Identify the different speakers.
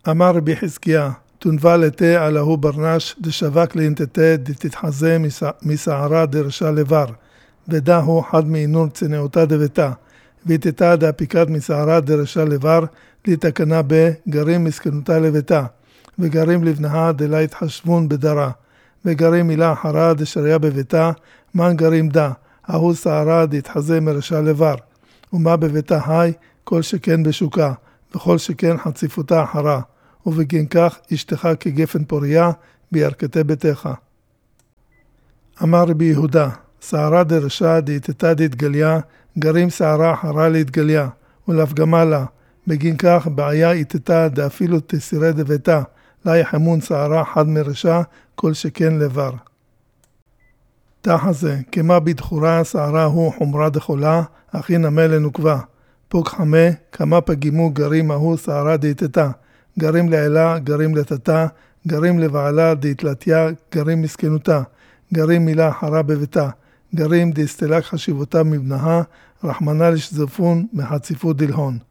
Speaker 1: אמר רבי חזקיה, תונבה לתה עלהו ברנש, דשווק לאינתתה, דתתחזה מסערה דרשה לבר, ודהו חד מעינון צנעותה דבתה, והתתה דאפיקת מסערה דרשה לבר, לתקנה גרים מסכנותה לביתה, וגרים לבנها דלה התחשבון בדרה, וגרים מילה אחרה דשריה בביתה, מן גרים דה, ההוא שערה דתחזה מרשה לבר, ומה בביתה היי, כל שכן בשוקה, וכל שכן חציפותה אחרה, ובגין כך אשתך כגפן פוריה בירכתי ביתך. אמר רבי יהודה, שערה דרשה דתתה דתגליה, גרים שערה אחרה להתגליה, ולהפגמה לה, בגין כך בעיה איתתה דאפילו תסירי דביתה, לה יחמון שערה חד מרשה, כל שכן לבר. תחזה, כמה בדחורה שערה הוא חומרה דחולה, הכי נמה לנוקבה. פוק חמה, כמה פגימו גרים ההוא שערה דהתתה, גרים לעילה, גרים לתתה, גרים לבעלה דהתלתיה, גרים מסכנותה, גרים מילה אחרה בביתה, גרים דהסתלק חשיבותה מבנها, רחמנה לשזפון מחציפות דלהון.